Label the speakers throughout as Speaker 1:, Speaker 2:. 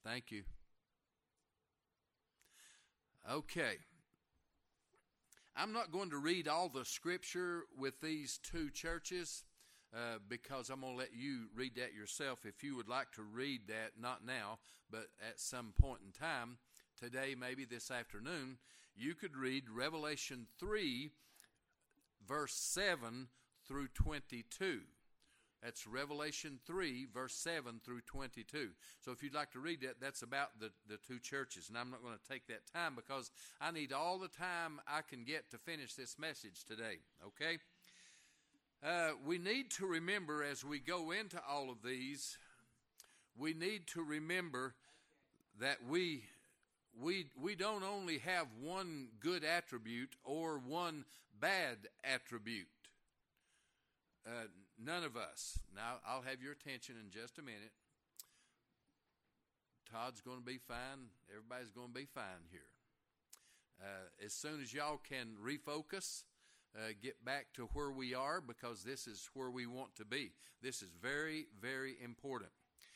Speaker 1: Thank you. Okay. I'm not going to read all the scripture with these two churches because I'm going to let you read that yourself. If you would like to read that, not now, but at some point in time, today, maybe this afternoon, you could read Revelation 3, verse 7 through 22. That's Revelation 3, verse 7 through 22. So if you'd like to read that, that's about the two churches. And I'm not going to take that time because I need all the time I can get to finish this message today, okay? We need to remember as we go into all of these, we need to remember that we don't only have one good attribute or one bad attribute. None of us. Now, I'll have your attention in just a minute. Todd's going to be fine. Everybody's going to be fine here. As soon as y'all can refocus, get back to where we are, because this is where we want to be. This is very, very important.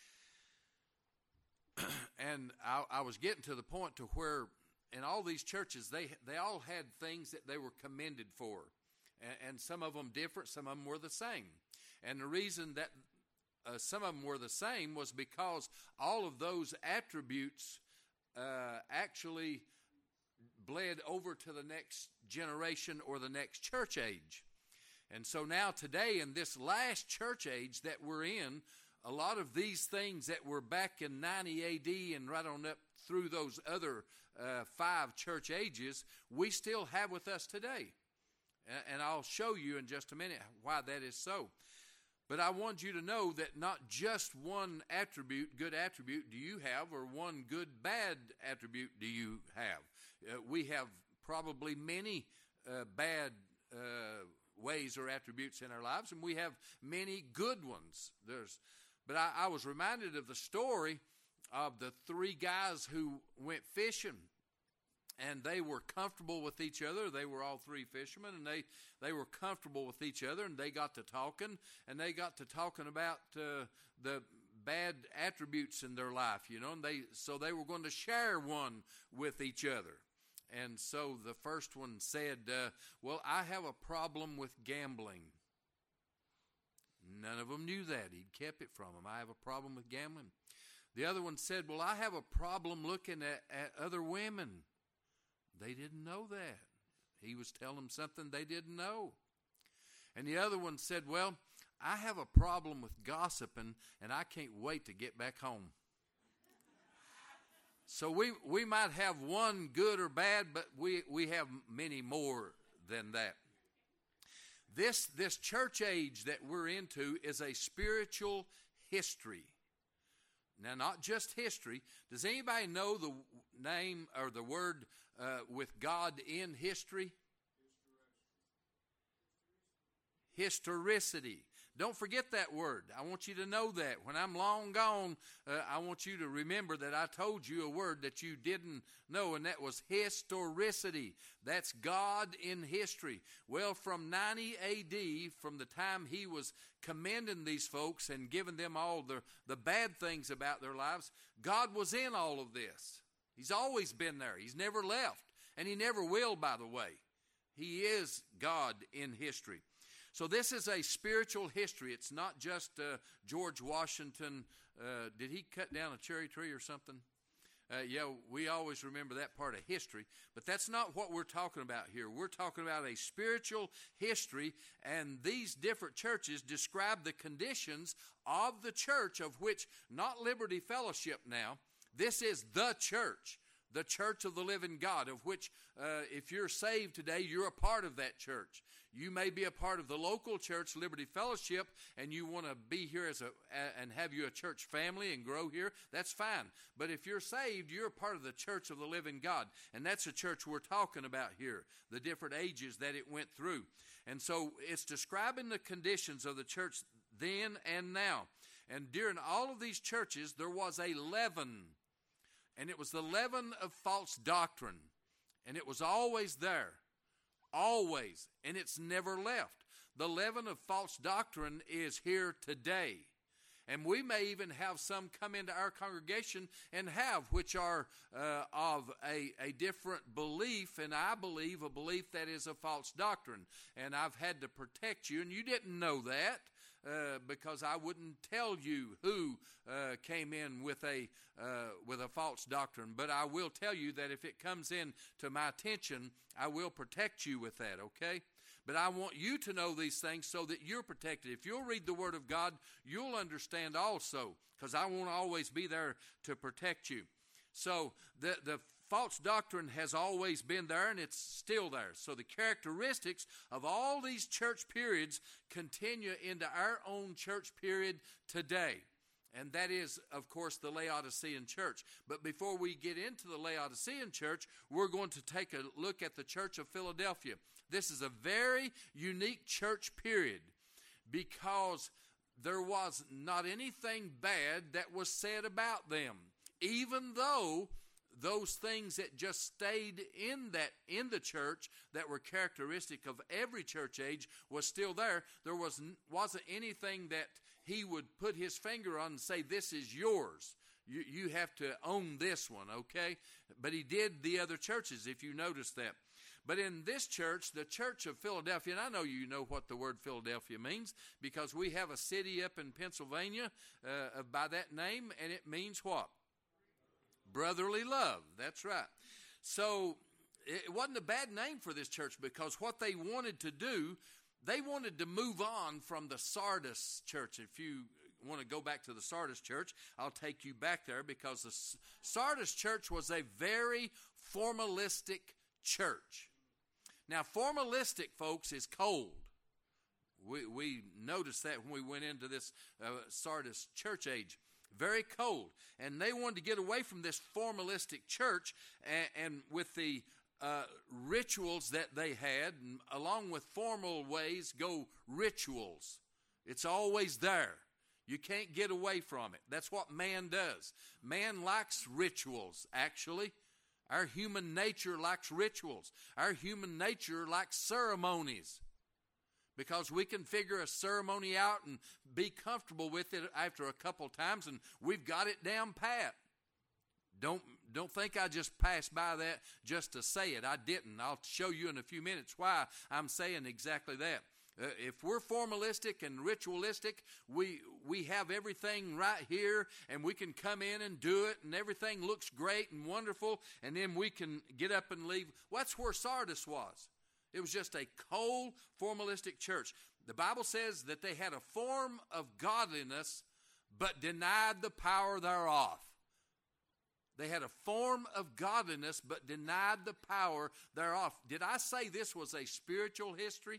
Speaker 1: And I was getting to the point to where in all these churches, they all had things that they were commended for. And some of them different, some of them were the same. And the reason that some of them were the same was because all of those attributes actually bled over to the next generation or the next church age. And so now today in this last church age that we're in, a lot of these things that were back in 90 AD and right on up through those other 5 church ages, we still have with us today. And I'll show you in just a minute why that is so. But I want you to know that not just one attribute, good attribute, do you have, or one good, bad attribute do you have. We have probably many bad ways or attributes in our lives, and we have many good ones. But I was reminded of the story of the 3 guys who went fishing. And they were comfortable with each other. They were all 3 fishermen, and they were comfortable with each other, and they got to talking, about the bad attributes in their life, and so they were going to share one with each other. And so the first one said, well, I have a problem with gambling. None of them knew that. He'd kept it from them. I have a problem with gambling. The other one said, well, I have a problem looking at other women. They didn't know that. He was telling them something they didn't know. And the other one said, well, I have a problem with gossiping, and I can't wait to get back home. So we might have one good or bad, but we have many more than that. This church age that we're into is a spiritual history. Now, not just history. Does anybody know the name or the word with God in history? Historicity. Don't forget that word. I want you to know that. When I'm long gone, I want you to remember that I told you a word that you didn't know, and that was historicity. That's God in history. Well, from 90 A.D., from the time he was commending these folks and giving them all the bad things about their lives, God was in all of this. He's always been there. He's never left, and he never will, by the way. He is God in history. So this is a spiritual history. It's not just George Washington. Did he cut down a cherry tree or something? Yeah, we always remember that part of history. But that's not what we're talking about here. We're talking about a spiritual history, and these different churches describe the conditions of the church, of which not Liberty Fellowship now. This is the church of the living God, of which if you're saved today, you're a part of that church. You may be a part of the local church, Liberty Fellowship, and you want to be here and have you a church family and grow here. That's fine. But if you're saved, you're a part of the church of the living God. And that's the church we're talking about here, the different ages that it went through. And so it's describing the conditions of the church then and now. And during all of these churches, there was a leaven. And it was the leaven of false doctrine. And it was always there. Always. And it's never left. The leaven of false doctrine is here today. And we may even have some come into our congregation and have, which are of a different belief, and I believe a belief that is a false doctrine. And I've had to protect you, and you didn't know that because I wouldn't tell you who came in with a false doctrine. But I will tell you that if it comes in to my attention, I will protect you with that, okay? But I want you to know these things so that you're protected. If you'll read the Word of God, you'll understand also, because I won't always be there to protect you. So the false doctrine has always been there, and it's still there. So the characteristics of all these church periods continue into our own church period today. And that is, of course, the Laodicean church. But before we get into the Laodicean church, we're going to take a look at the Church of Philadelphia. This is a very unique church period because there was not anything bad that was said about them. Even though those things that just stayed in the church that were characteristic of every church age was still there, there wasn't anything that he would put his finger on and say, this is yours. You have to own this one, okay? But he did the other churches, if you notice that. But in this church, the Church of Philadelphia, and I know you know what the word Philadelphia means because we have a city up in Pennsylvania by that name, and it means what? Brotherly love. That's right. So it wasn't a bad name for this church because what they wanted to do, they wanted to move on from the Sardis church. If you want to go back to the Sardis church, I'll take you back there because the Sardis church was a very formalistic church. Now, formalistic, folks, is cold. We noticed that when we went into this Sardis church age. Very cold. And they wanted to get away from this formalistic church and with the rituals that they had, and along with formal ways go rituals. It's always there. You can't get away from it. That's what man does. Man likes rituals, actually. Our human nature likes rituals. Our human nature likes ceremonies. Because we can figure a ceremony out and be comfortable with it after a couple times, and we've got it down pat. Don't think I just passed by that just to say it. I didn't. I'll show you in a few minutes why I'm saying exactly that. If we're formalistic and ritualistic, we have everything right here, and we can come in and do it, and everything looks great and wonderful, and then we can get up and leave. Well, that's where Sardis was. It was just a cold, formalistic church. The Bible says that they had a form of godliness, but denied the power thereof. They had a form of godliness, but denied the power thereof. Did I say this was a spiritual history?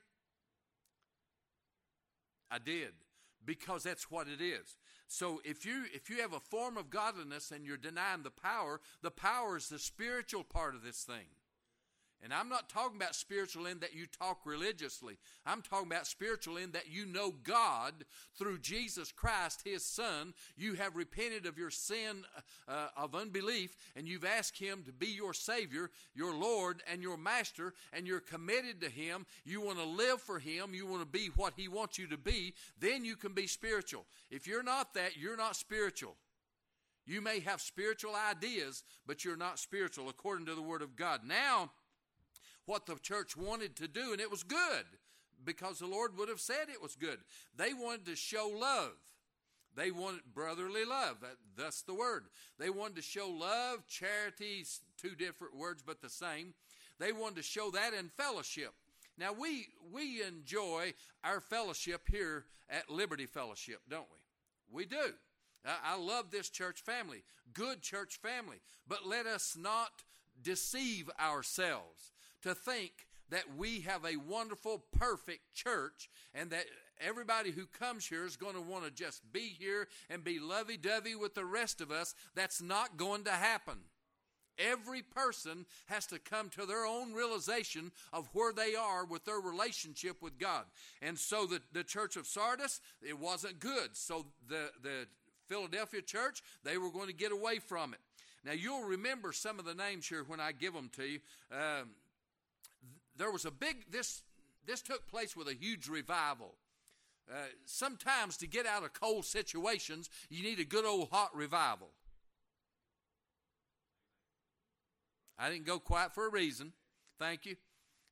Speaker 1: I did, because that's what it is. So if you have a form of godliness and you're denying the power is the spiritual part of this thing. And I'm not talking about spiritual in that you talk religiously. I'm talking about spiritual in that you know God through Jesus Christ, His Son. You have repented of your sin of unbelief, and you've asked Him to be your Savior, your Lord, and your Master, and you're committed to Him. You want to live for Him. You want to be what He wants you to be. Then you can be spiritual. If you're not that, you're not spiritual. You may have spiritual ideas, but you're not spiritual according to the Word of God. Now, what the church wanted to do, and it was good, because the Lord would have said it was good. They wanted to show love. They wanted brotherly love. That's the word. They wanted to show love, charity, two different words but the same. They wanted to show that in fellowship. Now, we enjoy our fellowship here at Liberty Fellowship, don't we? We do. I love this church family, good church family. But let us not deceive ourselves to think that we have a wonderful, perfect church and that everybody who comes here is going to want to just be here and be lovey-dovey with the rest of us. That's not going to happen. Every person has to come to their own realization of where they are with their relationship with God. And so the church of Sardis, it wasn't good. So the Philadelphia church, they were going to get away from it. Now, you'll remember some of the names here when I give them to you. There was a big, this took place with a huge revival. Sometimes to get out of cold situations, you need a good old hot revival. I didn't go quiet for a reason. Thank you.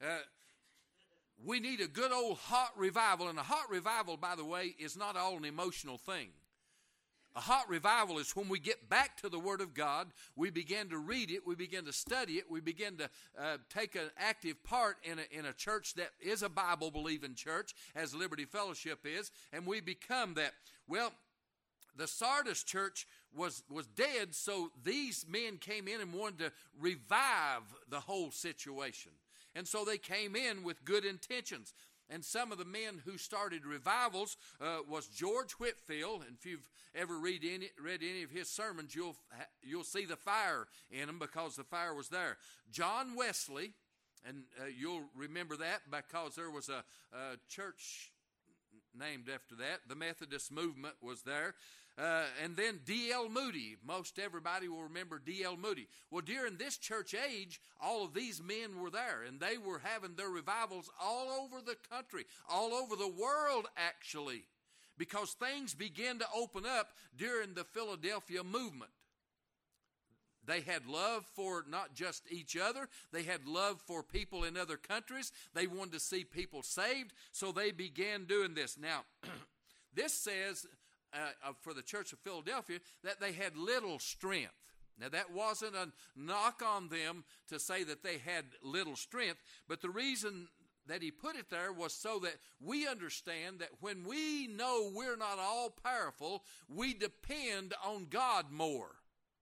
Speaker 1: We need a good old hot revival. And a hot revival, by the way, is not all an emotional thing. A hot revival is when we get back to the Word of God, we begin to read it, we begin to study it, we begin to take an active part in a church that is a Bible-believing church, as Liberty Fellowship is, and we become that. Well, the Sardis church was dead, so these men came in and wanted to revive the whole situation. And so they came in with good intentions. And some of the men who started revivals was George Whitefield. And if you've ever read any of his sermons, you'll see the fire in them because the fire was there. John Wesley, and you'll remember that because there was a church named after that. The Methodist movement was there. And then D.L. Moody. Most everybody will remember D.L. Moody. Well, during this church age, all of these men were there, and they were having their revivals all over the country, all over the world, actually, because things began to open up during the Philadelphia movement. They had love for not just each other. They had love for people in other countries. They wanted to see people saved, so they began doing this. Now, this says for the Church of Philadelphia that they had little strength. Now, that wasn't a knock on them to say that they had little strength, but the reason that he put it there was so that we understand that when we know we're not all powerful, we depend on God more.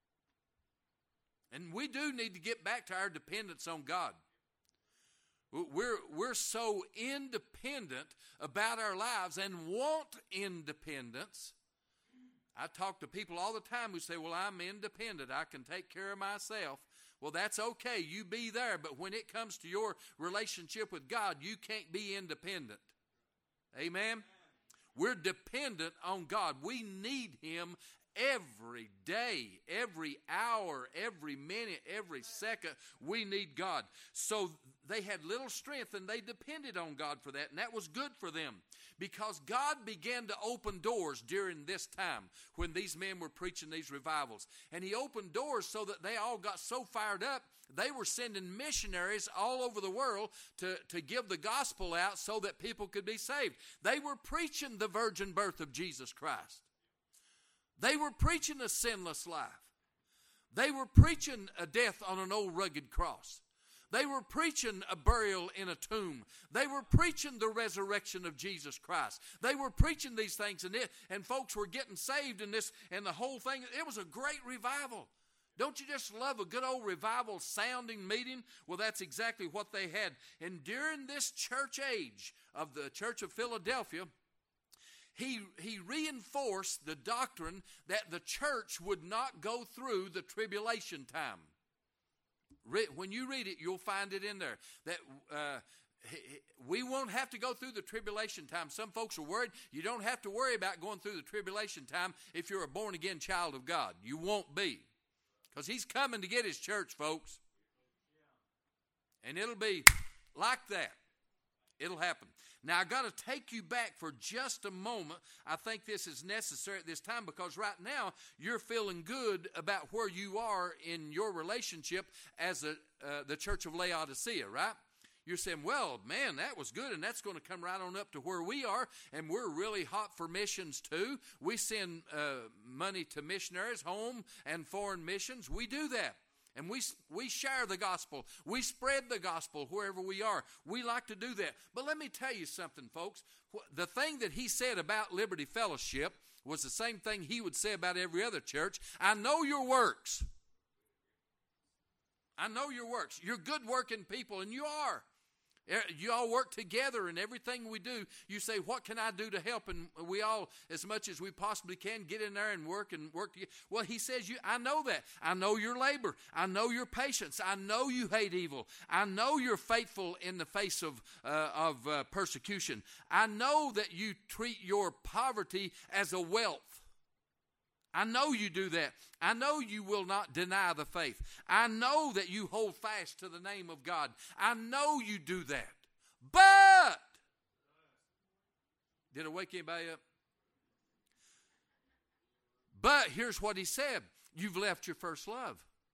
Speaker 1: And we do need to get back to our dependence on God. We're so independent about our lives and want independence. I talk to people all the time who say, well, I'm independent. I can take care of myself. Well, that's okay. You be there. But when it comes to your relationship with God, you can't be independent. Amen? We're dependent on God. We need Him every day, every hour, every minute, every second. We need God. So they had little strength, and they depended on God for that, and that was good for them because God began to open doors during this time when these men were preaching these revivals. And He opened doors so that they all got so fired up, they were sending missionaries all over the world to give the gospel out so that people could be saved. They were preaching the virgin birth of Jesus Christ. They were preaching a sinless life. They were preaching a death on an old rugged cross. They were preaching a burial in a tomb. They were preaching the resurrection of Jesus Christ. They were preaching these things, and folks were getting saved in this, and the whole thing. It was a great revival. Don't you just love a good old revival sounding meeting? Well, that's exactly what they had. And during this church age of the Church of Philadelphia, He reinforced the doctrine that the church would not go through the tribulation time. When you read it, you'll find it in there. That we won't have to go through the tribulation time. Some folks are worried. You don't have to worry about going through the tribulation time if you're a born-again child of God. You won't be. Because He's coming to get His church, folks. And it'll be like that. It'll happen. Now, I've got to take you back for just a moment. I think this is necessary at this time because right now you're feeling good about where you are in your relationship as the Church of Laodicea, right? You're saying, well, man, that was good, and that's going to come right on up to where we are, and we're really hot for missions too. We send money to missionaries, home and foreign missions. We do that. And we share the gospel. We spread the gospel wherever we are. We like to do that. But let me tell you something, folks. The thing that he said about Liberty Fellowship was the same thing he would say about every other church. I know your works. I know your works. You're good working people, and you are. You all work together in everything we do. You say, what can I do to help? And we all, as much as we possibly can, get in there and work together. Well, he says, I know that. I know your labor. I know your patience. I know you hate evil. I know you're faithful in the face of persecution. I know that you treat your poverty as a wealth. I know you do that. I know you will not deny the faith. I know that you hold fast to the name of God. I know you do that. But Did I wake anybody up? But here's what he said. You've left your first love.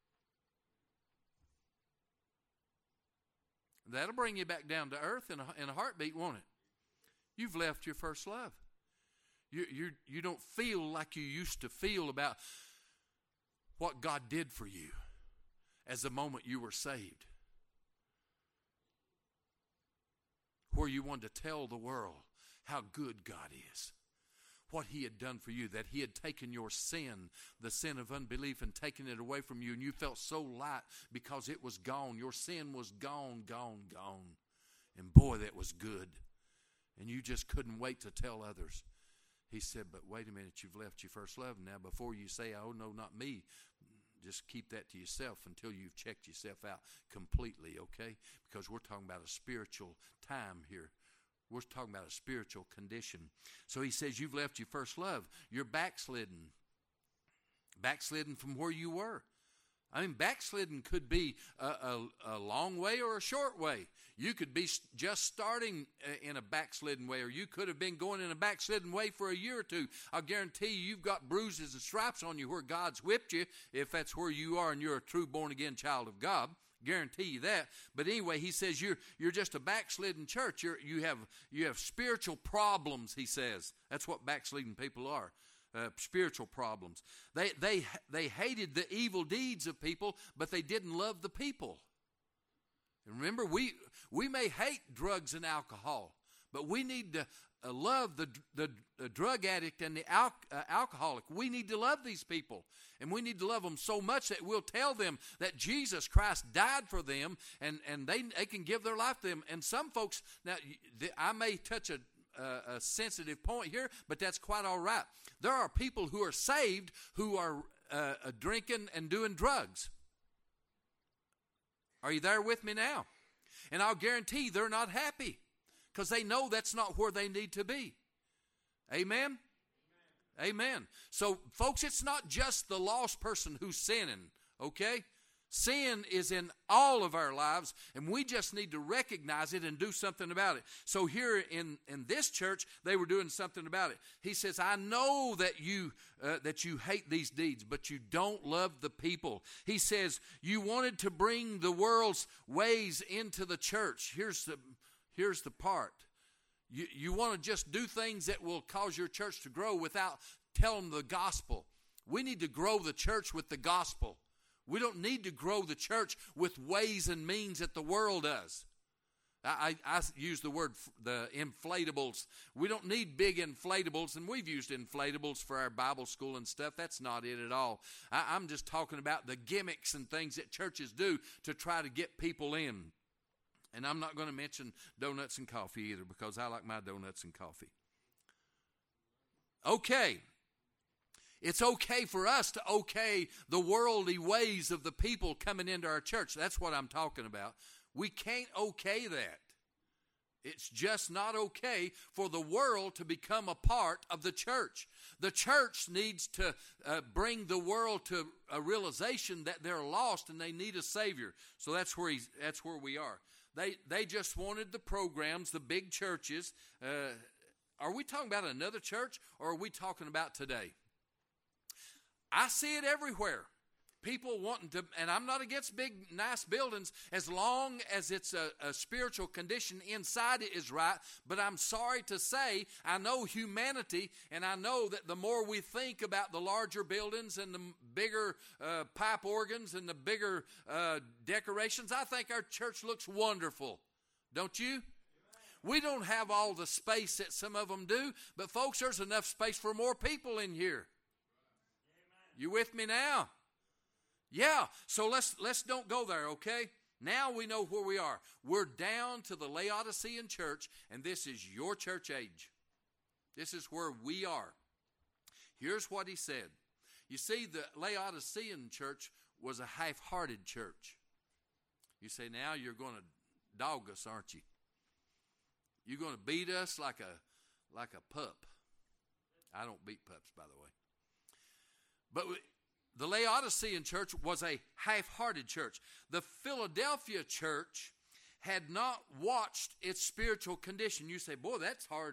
Speaker 1: That'll bring you back down to earth in a heartbeat, won't it? You've left your first love. You don't feel like you used to feel about what God did for you as the moment you were saved. Where you wanted to tell the world how good God is. What he had done for you, that he had taken your sin, the sin of unbelief, and taken it away from you, and you felt so light because it was gone. Your sin was gone. And boy, that was good. And you just couldn't wait to tell others. He said, but wait a minute, you've left your first love. Now, before you say, oh, no, not me, just keep that to yourself until you've checked yourself out completely, okay? Because we're talking about a spiritual time here. We're talking about a spiritual condition. So he says, you've left your first love. You're backslidden. Backslidden from where you were. I mean, backslidden could be a long way or a short way. You could be just starting in a backslidden way, or you could have been going in a backslidden way for a year or two. I'll guarantee you've got bruises and stripes on you where God's whipped you, if that's where you are and you're a true born-again child of God. Guarantee you that. But anyway, he says you're just a backslidden church. You have spiritual problems, he says. That's what backslidden people are. Spiritual problems. They hated the evil deeds of people, but they didn't love the people. And remember, we may hate drugs and alcohol, but we need to love the drug addict and the alcoholic. We need to love these people. And we need to love them so much that we'll tell them that Jesus Christ died for them, and they can give their life to them. And some folks, now I may touch a sensitive point here, but that's quite all right. There are people who are saved who are drinking and doing drugs. Are you there with me now? And I'll guarantee they're not happy because they know that's not where they need to be. Amen? Amen. So, folks, it's not just the lost person who's sinning, okay? Sin is in all of our lives, and we just need to recognize it and do something about it. So here in this church, they were doing something about it. He says, I know that you hate these deeds, but you don't love the people. He says, you wanted to bring the world's ways into the church. Here's the part. You want to just do things that will cause your church to grow without telling the gospel. We need to grow the church with the gospel. We don't need to grow the church with ways and means that the world does. I use the word, the inflatables. We don't need big inflatables, and we've used inflatables for our Bible school and stuff. That's not it at all. I'm just talking about the gimmicks and things that churches do to try to get people in. And I'm not going to mention donuts and coffee either, because I like my donuts and coffee. Okay. It's okay for us to okay the worldly ways of the people coming into our church. That's what I'm talking about. We can't okay that. It's just not okay for the world to become a part of the church. The church needs to bring the world to a realization that they're lost and they need a Savior. So that's where we are. They just wanted the programs, the big churches. Are we talking about another church, or are we talking about today? I see it everywhere. People wanting to, and I'm not against big, nice buildings as long as it's a spiritual condition inside it is right. But I'm sorry to say, I know humanity, and I know that the more we think about the larger buildings and the bigger pipe organs and the bigger decorations, I think our church looks wonderful. Don't you? We don't have all the space that some of them do, but folks, there's enough space for more people in here. You with me now? Yeah, so let's don't go there, okay? Now we know where we are. We're down to the Laodicean church, and this is your church age. This is where we are. Here's what he said. You see, the Laodicean church was a half-hearted church. You say, now you're going to dog us, aren't you? You're going to beat us like a pup. I don't beat pups, by the way. But the Laodicean church was a half-hearted church. The Philadelphia church had not watched its spiritual condition. You say, boy, that's hard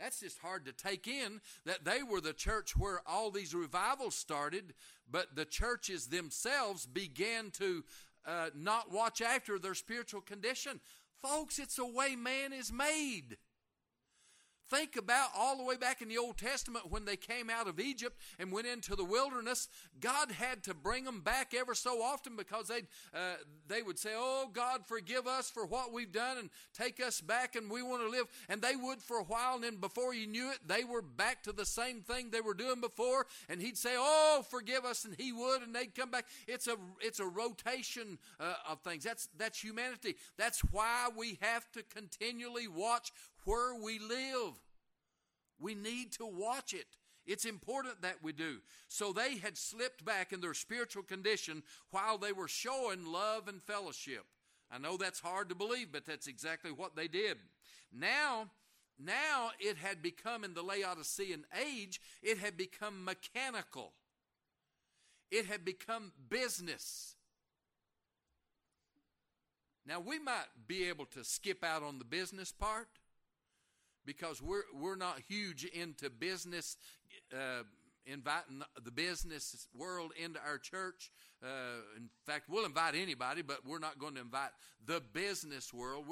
Speaker 1: That's just hard to take in, that they were the church where all these revivals started, but the churches themselves began to not watch after their spiritual condition. Folks, it's the way man is made. Think about all the way back in the Old Testament when they came out of Egypt and went into the wilderness. God had to bring them back ever so often because they would say, oh, God, forgive us for what we've done and take us back and we want to live. And they would for a while, and then before you knew it, they were back to the same thing they were doing before. And he'd say, oh, forgive us, and he would, and they'd come back. It's a rotation of things. That's humanity. That's why we have to continually watch where we live. We need to watch it. It's important that we do. So they had slipped back in their spiritual condition while they were showing love and fellowship. I know that's hard to believe, but that's exactly what they did. Now it had become, in the Laodicean age, it had become mechanical. It had become business. Now we might be able to skip out on the business part, because we're not huge into business, inviting the business world into our church. In fact, we'll invite anybody, but we're not going to invite the business world.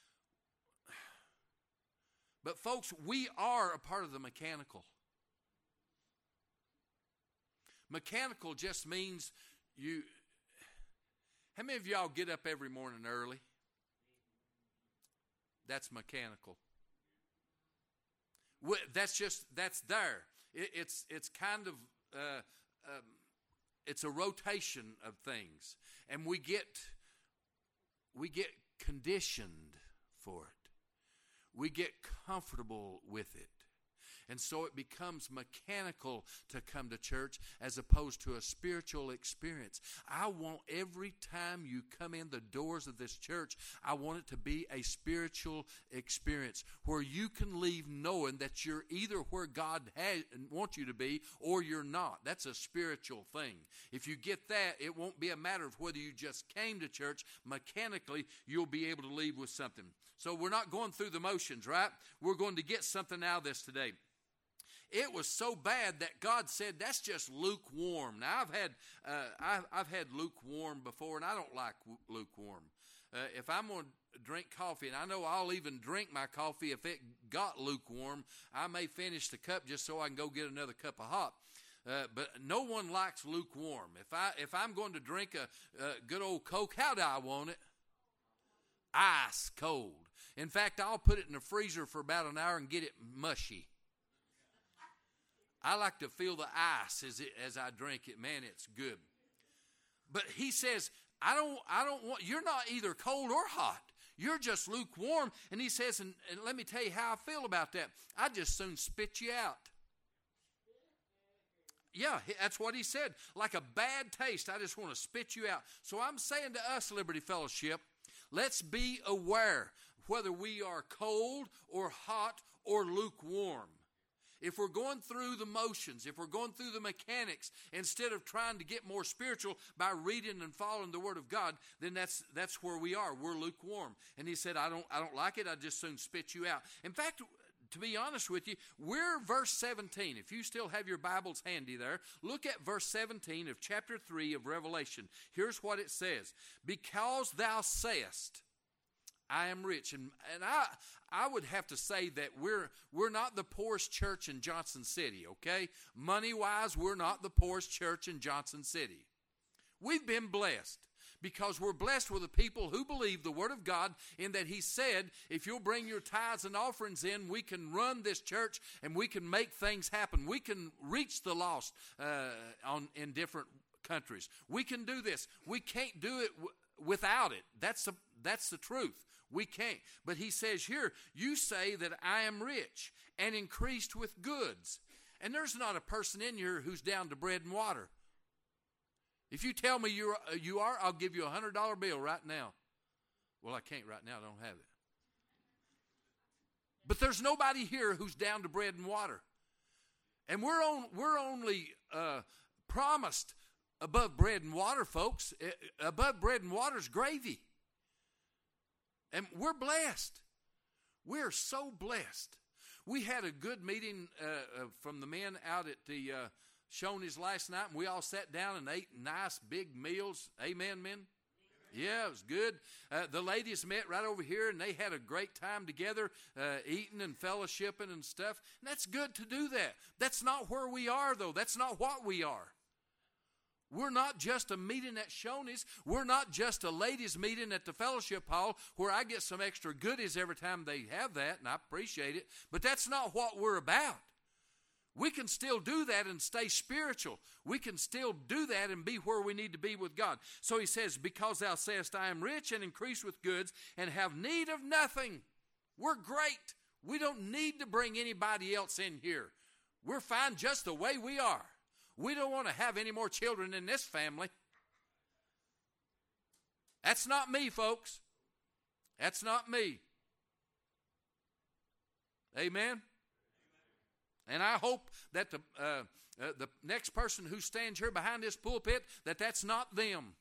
Speaker 1: But folks, we are a part of the mechanical. Mechanical just means you. How many of y'all get up every morning early? That's mechanical. That's there. It's kind of, it's a rotation of things. And we get conditioned for it. We get comfortable with it. And so it becomes mechanical to come to church as opposed to a spiritual experience. I want every time you come in the doors of this church, I want it to be a spiritual experience where you can leave knowing that you're either where God wants you to be or you're not. That's a spiritual thing. If you get that, it won't be a matter of whether you just came to church. Mechanically, you'll be able to leave with something. So we're not going through the motions, right? We're going to get something out of this today. It was so bad that God said, that's just lukewarm. Now, I've had lukewarm before, and I don't like lukewarm. If I'm going to drink coffee, and I know I'll even drink my coffee if it got lukewarm, I may finish the cup just so I can go get another cup of hot. But no one likes lukewarm. If I'm going to drink a good old Coke, how do I want it? Ice cold. In fact, I'll put it in the freezer for about an hour and get it mushy. I like to feel the ice as I drink it. Man, it's good. But he says, I don't want, you're not either cold or hot. You're just lukewarm. And he says, and let me tell you how I feel about that. I just soon spit you out. Yeah, that's what he said. Like a bad taste, I just want to spit you out. So I'm saying to us, Liberty Fellowship, let's be aware whether we are cold or hot or lukewarm. If we're going through the motions, if we're going through the mechanics, instead of trying to get more spiritual by reading and following the Word of God, then that's where we are. We're lukewarm. And he said, I don't like it. I'd just soon spit you out. In fact, to be honest with you, we're verse 17. If you still have your Bibles handy there, look at verse 17 of chapter 3 of Revelation. Here's what it says. Because thou sayest, I am rich. And I would have to say that we're not the poorest church in Johnson City, okay? Money-wise, we're not the poorest church in Johnson City. We've been blessed because we're blessed with the people who believe the Word of God in that he said, if you'll bring your tithes and offerings in, we can run this church and we can make things happen. We can reach the lost in different countries. We can do this. We can't do it without it. That's the truth. We can't. But he says here, you say that I am rich and increased with goods. And there's not a person in here who's down to bread and water. If you tell me you are, I'll give you a $100 bill right now. Well, I can't right now. I don't have it. But there's nobody here who's down to bread and water. And we're only promised above bread and water, folks. Above bread and water is gravy. And we're blessed. We're so blessed. We had a good meeting from the men out at the Shoney's last night, and we all sat down and ate nice big meals. Amen, men? Yeah, it was good. The ladies met right over here, and they had a great time together, eating and fellowshipping and stuff. And that's good to do that. That's not where we are, though. That's not what we are. We're not just a meeting at Shoney's. We're not just a ladies' meeting at the fellowship hall where I get some extra goodies every time they have that, and I appreciate it. But that's not what we're about. We can still do that and stay spiritual. We can still do that and be where we need to be with God. So he says, because thou sayest, I am rich and increase with goods and have need of nothing. We're great. We don't need to bring anybody else in here. We're fine just the way we are. We don't want to have any more children in this family. That's not me, folks. That's not me. Amen? And I hope that the next person who stands here behind this pulpit, that's not them.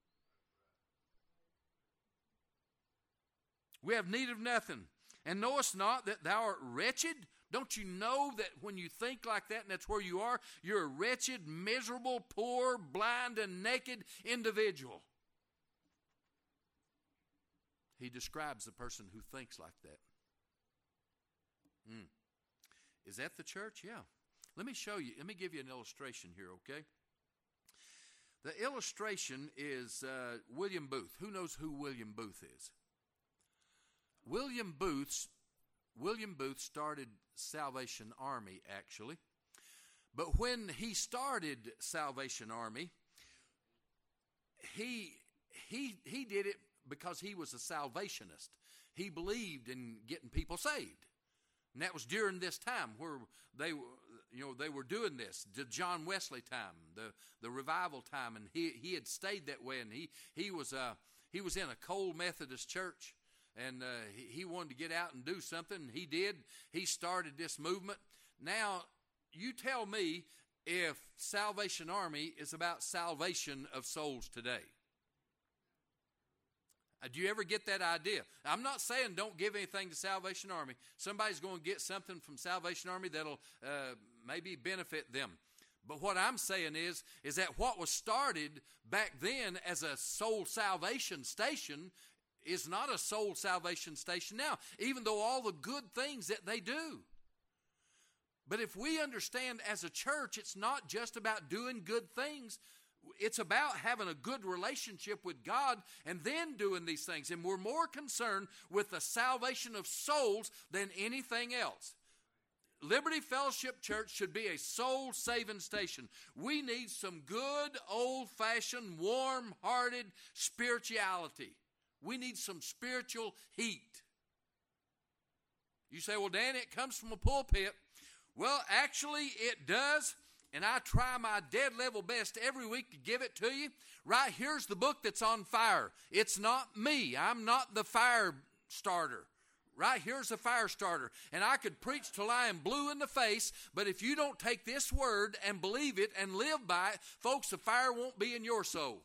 Speaker 1: We have need of nothing. And knowest not that thou art wretched? Don't you know that when you think like that and that's where you are, you're a wretched, miserable, poor, blind, and naked individual? He describes the person who thinks like that. Is that the church? Yeah. Let me show you. Let me give you an illustration here, okay? The illustration is William Booth. Who knows who William Booth is? William Booth started Salvation Army, actually. But when he started Salvation Army, he did it because he was a salvationist. He believed in getting people saved. And that was during this time where they were doing this, the John Wesley time, the revival time, and he had stayed that way. And he was in a cold Methodist church, and he wanted to get out and do something. And he did. He started this movement. Now, you tell me if Salvation Army is about salvation of souls today. Do you ever get that idea? I'm not saying don't give anything to Salvation Army. Somebody's going to get something from Salvation Army that'll maybe benefit them. But what I'm saying is that what was started back then as a soul salvation station is not a soul salvation station now, even though all the good things that they do. But if we understand as a church, it's not just about doing good things. It's about having a good relationship with God and then doing these things. And we're more concerned with the salvation of souls than anything else. Liberty Fellowship Church should be a soul-saving station. We need some good, old-fashioned, warm-hearted spirituality. We need some spiritual heat. You say, well, Dan, it comes from a pulpit. Well, actually, it does. And I try my dead level best every week to give it to you. Right here's the book that's on fire. It's not me. I'm not the fire starter. Right here's the fire starter. And I could preach till I am blue in the face, but if you don't take this word and believe it and live by it, folks, the fire won't be in your soul.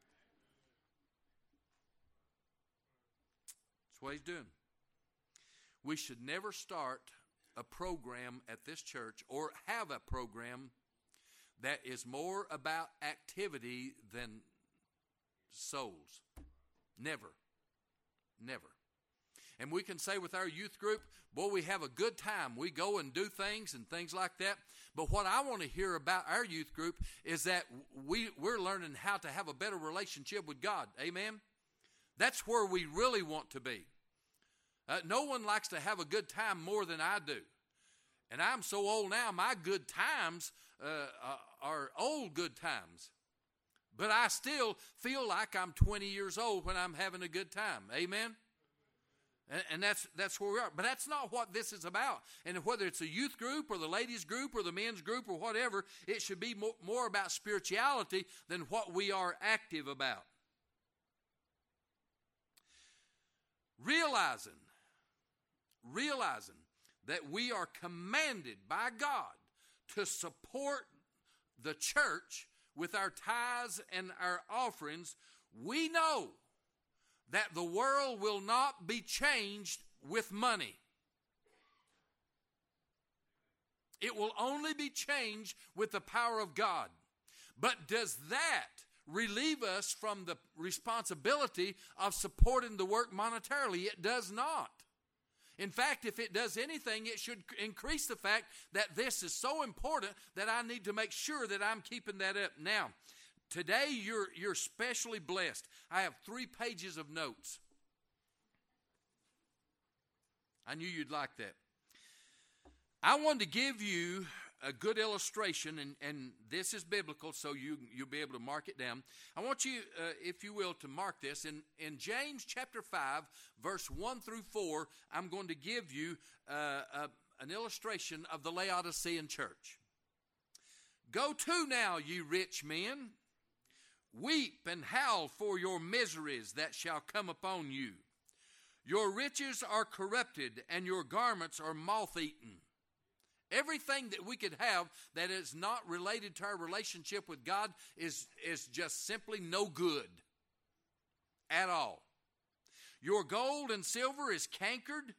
Speaker 1: That's what he's doing. We should never start a program at this church or have a program that is more about activity than souls. Never. Never. And we can say with our youth group, boy, we have a good time. We go and do things and things like that. But what I want to hear about our youth group is that we're learning how to have a better relationship with God. Amen? That's where we really want to be. No one likes to have a good time more than I do. And I'm so old now, my good times are old good times. But I still feel like I'm 20 years old when I'm having a good time. Amen? And that's where we are. But that's not what this is about. And whether it's a youth group or the ladies group or the men's group or whatever, it should be more about spirituality than what we are active about. Realizing that we are commanded by God to support the church with our tithes and our offerings, we know that the world will not be changed with money. It will only be changed with the power of God. But does that relieve us from the responsibility of supporting the work monetarily? It does not. In fact, if it does anything, it should increase the fact that this is so important that I need to make sure that I'm keeping that up. Now, today you're specially blessed. I have 3 pages of notes. I knew you'd like that. I wanted to give you a good illustration, and this is biblical, so you'll be able to mark it down. I want you, if you will, to mark this. In James chapter 5, verse 1 through 4, I'm going to give you an illustration of the Laodicean church. Go to now, ye rich men, weep and howl for your miseries that shall come upon you. Your riches are corrupted, and your garments are moth-eaten. Everything that we could have that is not related to our relationship with God is just simply no good at all. Your gold and silver is cankered.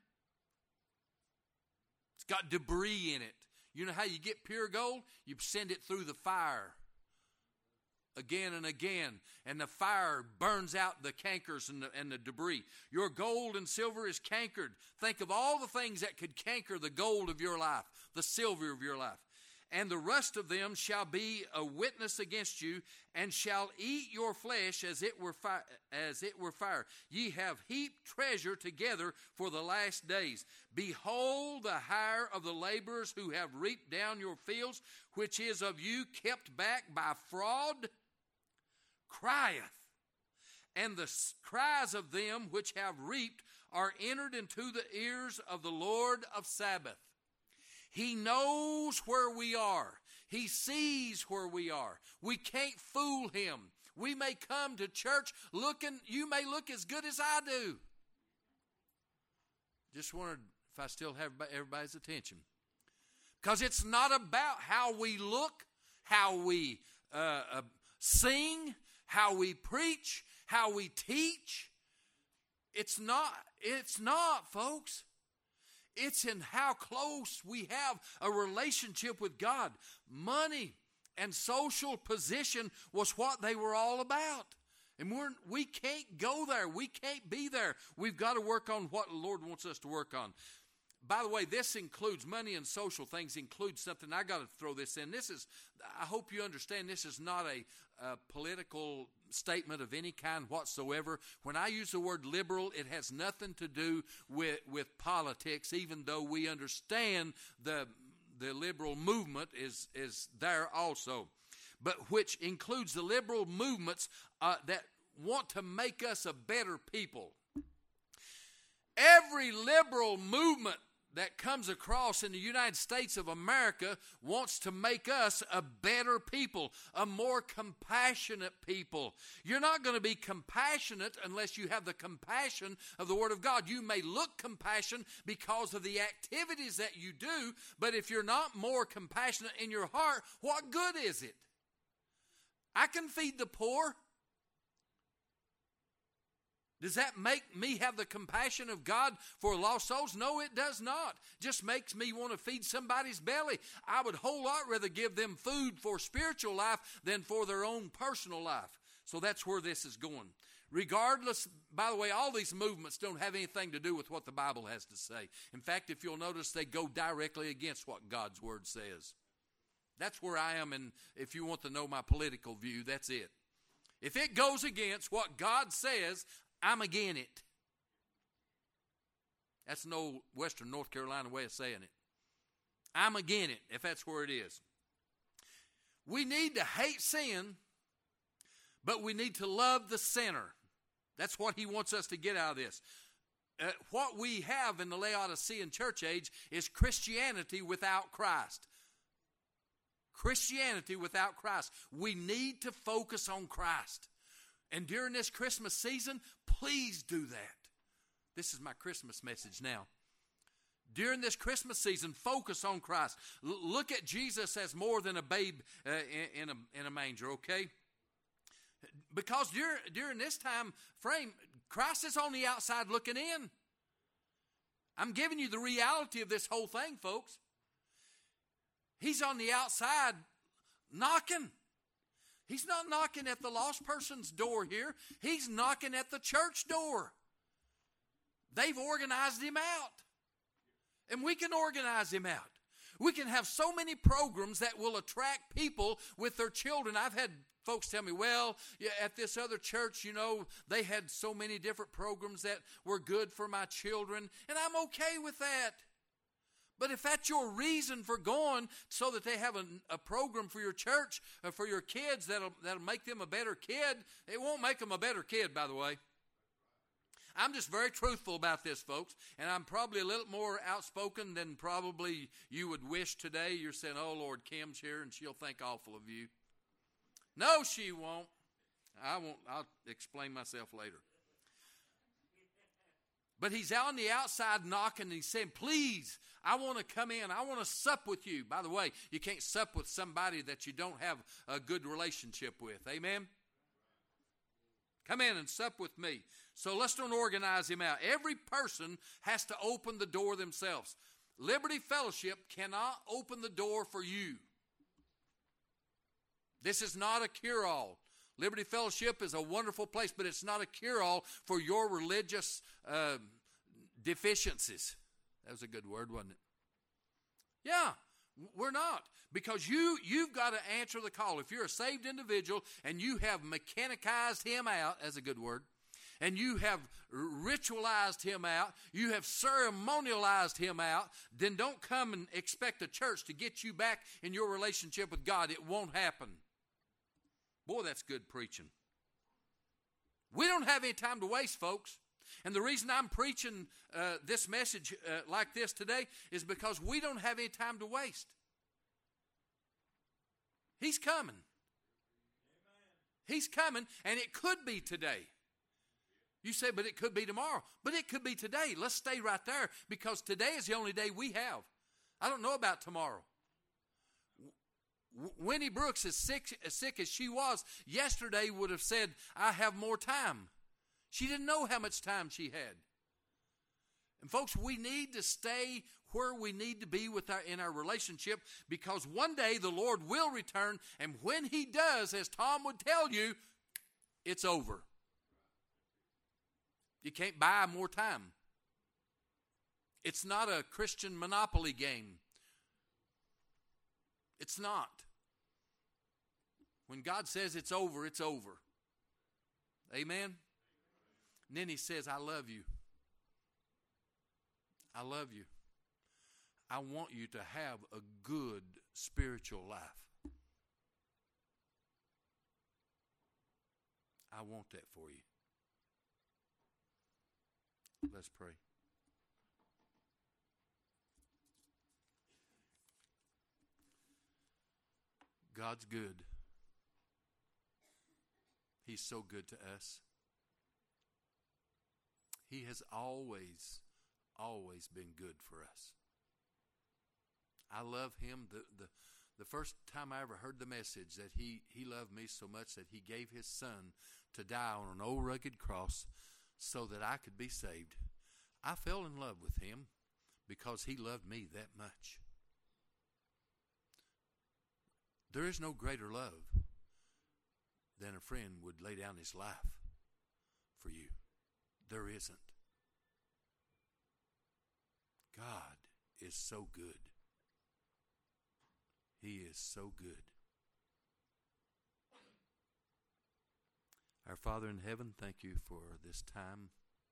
Speaker 1: It's got debris in it. You know how you get pure gold? You send it through the fire again and again, and the fire burns out the cankers and the debris. Your gold and silver is cankered. Think of all the things that could canker the gold of your life, the silver of your life. And the rust of them shall be a witness against you, and shall eat your flesh as it were fire. Ye have heaped treasure together for the last days. Behold, the hire of the laborers who have reaped down your fields, which is of you kept back by fraud, crieth, and the cries of them which have reaped are entered into the ears of the Lord of Sabaoth. He knows where we are. He sees where we are. We can't fool him. We may come to church looking, you may look as good as I do. Just wondered if I still have everybody's attention. Because it's not about how we look, how we sing, how we preach, how we teach. It's not, folks. It's in how close we have a relationship with God. Money and social position was what they were all about. And we can't go there. We can't be there. We've got to work on what the Lord wants us to work on. By the way, this includes money and social things, includes something. I got to throw this in. I hope you understand, this is not a political statement of any kind whatsoever. When I use the word liberal, it has nothing to do with politics, even though we understand the liberal movement is there also. But which includes the liberal movements that want to make us a better people. Every liberal movement that comes across in the United States of America wants to make us a better people, a more compassionate people. You're not going to be compassionate unless you have the compassion of the Word of God. You may look compassionate because of the activities that you do, but if you're not more compassionate in your heart, what good is it? I can feed the poor. Does that make me have the compassion of God for lost souls? No, it does not. Just makes me want to feed somebody's belly. I would a whole lot rather give them food for spiritual life than for their own personal life. So that's where this is going. Regardless, by the way, all these movements don't have anything to do with what the Bible has to say. In fact, if you'll notice, they go directly against what God's Word says. That's where I am, and if you want to know my political view, that's it. If it goes against what God says, I'm against it. That's no Western North Carolina way of saying it. I'm against it, if that's where it is. We need to hate sin, but we need to love the sinner. That's what he wants us to get out of this. What we have in the Laodicean church age is Christianity without Christ. Christianity without Christ. We need to focus on Christ. And during this Christmas season, please do that. This is my Christmas message now. During this Christmas season, focus on Christ. Look at Jesus as more than a babe in a manger, okay? Because during this time frame, Christ is on the outside looking in. I'm giving you the reality of this whole thing, folks. He's on the outside knocking. He's not knocking at the lost person's door here. He's knocking at the church door. They've organized him out. And we can organize him out. We can have so many programs that will attract people with their children. I've had folks tell me, well, yeah, at this other church, they had so many different programs that were good for my children. And I'm okay with that. But if that's your reason for going, so that they have a program for your church, for your kids, that'll make them a better kid, it won't make them a better kid, by the way. I'm just very truthful about this, folks, and I'm probably a little more outspoken than probably you would wish today. You're saying, oh, Lord, Kim's here, and she'll think awful of you. No, she won't. I won't. I'll explain myself later. But he's out on the outside knocking, and he's saying, please, I want to come in. I want to sup with you. By the way, you can't sup with somebody that you don't have a good relationship with. Amen? Come in and sup with me. So let's don't organize him out. Every person has to open the door themselves. Liberty Fellowship cannot open the door for you. This is not a cure-all. Liberty Fellowship is a wonderful place, but it's not a cure-all for your religious deficiencies. That was a good word, wasn't it? Yeah, we're not. Because you've got to answer the call. If you're a saved individual and you have mechanicized him out, that's a good word, and you have ritualized him out, you have ceremonialized him out, then don't come and expect a church to get you back in your relationship with God. It won't happen. Boy, that's good preaching. We don't have any time to waste, folks. And the reason I'm preaching this message like this today is because we don't have any time to waste. He's coming. He's coming, and it could be today. You say, but it could be tomorrow. But it could be today. Let's stay right there, because today is the only day we have. I don't know about tomorrow. Winnie Brooks, as sick as she was, yesterday would have said, I have more time. She didn't know how much time she had. And folks, we need to stay where we need to be in our relationship, because one day the Lord will return, and when he does, as Tom would tell you, it's over. You can't buy more time. It's not a Christian monopoly game. It's not. When God says it's over, it's over. Amen? And then he says, I love you. I love you. I want you to have a good spiritual life. I want that for you. Let's pray. God's good. He's so good to us. He has always been good for us. I love him. The first time I ever heard the message that he loved me so much that he gave his son to die on an old rugged cross so that I could be saved, I fell in love with him because he loved me that much. There is no greater love than a friend would lay down his life for you. There isn't. God is so good. He is so good. Our Father in heaven, thank you for this time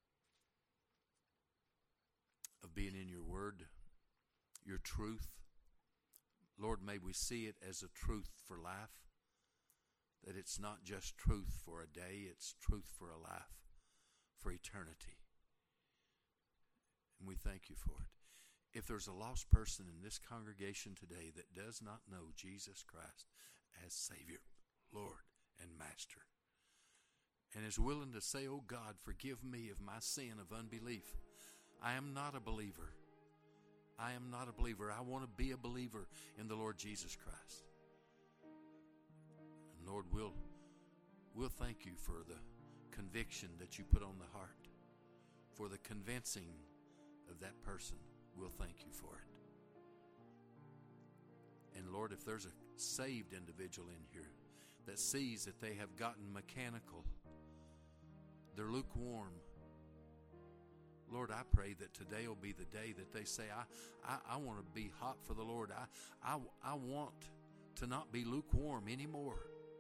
Speaker 1: of being in your word, your truth. Lord, may we see it as a truth for life, that it's not just truth for a day, it's truth for a life, for eternity. And we thank you for it. If there's a lost person in this congregation today that does not know Jesus Christ as Savior, Lord, and Master, and is willing to say, oh God, forgive me of my sin of unbelief. I am not a believer. I am not a believer. I want to be a believer in the Lord Jesus Christ. And Lord, we'll thank you for the conviction that you put on the heart, for the convincing of that person. We'll thank you for it. And Lord, if there's a saved individual in here that sees that they have gotten mechanical, they're lukewarm, Lord, I pray that today will be the day that they say, I want to be hot for the Lord. I want to not be lukewarm anymore.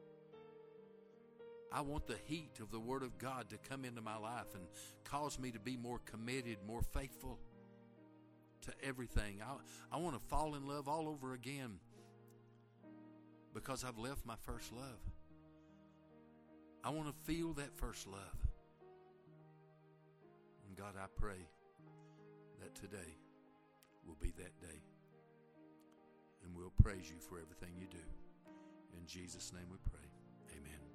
Speaker 1: I want the heat of the Word of God to come into my life and cause me to be more committed, more faithful to everything. I want to fall in love all over again because I've left my first love. I want to feel that first love. And God, I pray that today will be that day. And we'll praise you for everything you do. In Jesus' name we pray. Amen.